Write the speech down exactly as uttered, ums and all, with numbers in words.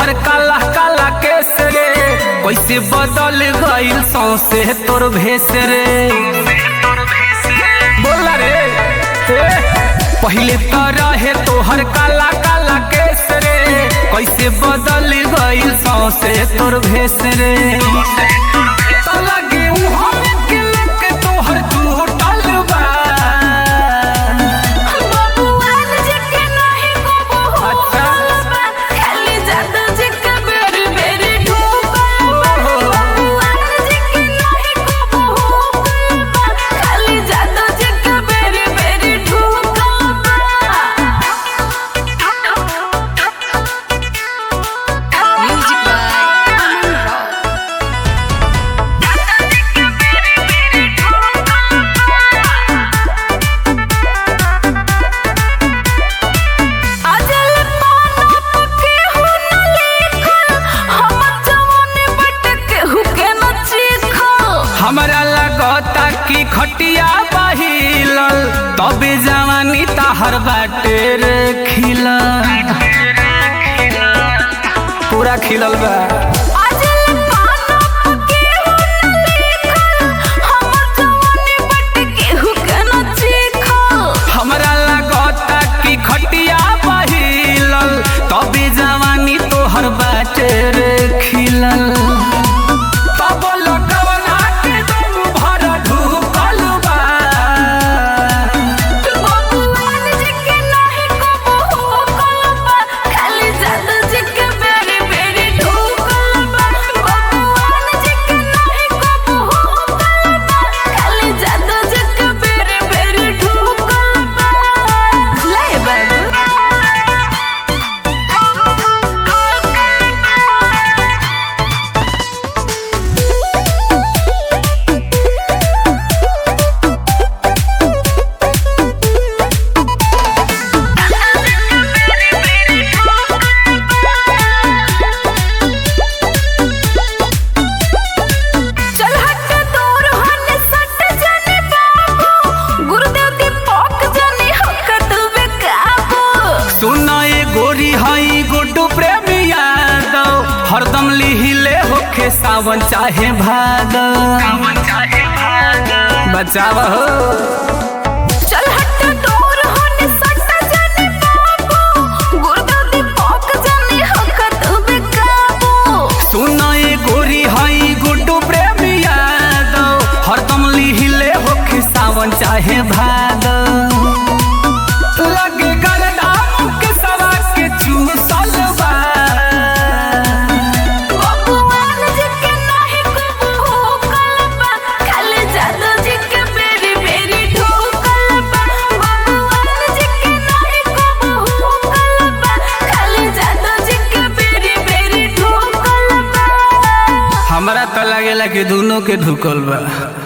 तोहर काला काला केस रे, कैसे बदल गइल सौसे तोर भेस रे। बोला रे पहले तो रहे तोहर काला काला केस रे, कैसे बदल गइल सौसे तोर भेस रे। तो लगे तोहर टूटल बा हमरा लगता कि खटिया बहिलल, तबे जवानी ताहर बाटे रे खिलल, पूरा खिलल बा। हमरा लगता कि खटिया बहिलल, तबे जवानी तोहर बाटे रे खिलल। गोरी हई गुड्डू प्रेमी यादव, हरदम लिहिले होखे सावन चाहे भादव, बचाव हो। चल हट दूर होने सट्टा जाने बाबू, गुर्दा दी पोक जाने हकत बेकाबू। सुना ये गोरी हई गुड्डू प्रेमी यादव, हरदम लिहिले होखे सावन चाहे भादव। लगे हमरा तो लागेला कि दोनों के ढुकल बा।